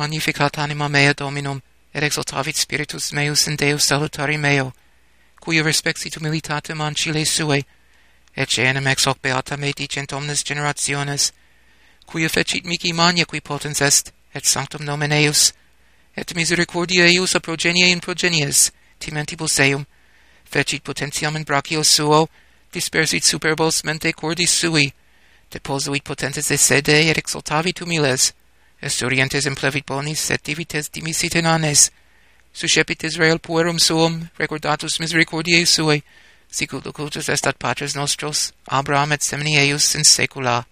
magnificat anima mea Dominum, et exultavit spiritus meus in Deus salutari meo, cuia respexit humilitatem ancile sue, et caenem ex hoc beata me dicent omnes generationes, cuia fecit mihi magna qui potens est, et sanctum nomen eius, et misericordia eius a progenie in progenies, timentibus eum, fecit potentiam in brachio suo, dispersit superbos mente cordis sui, deposuit potentes de sede et exaltavit humiles, esturientes implevit bonis et divites dimisit in annes, suscepit Israel puerum suum, recordatus misericordiae sue, sicut locutus est ad patres nostros, Abraham et semini eius in saecula.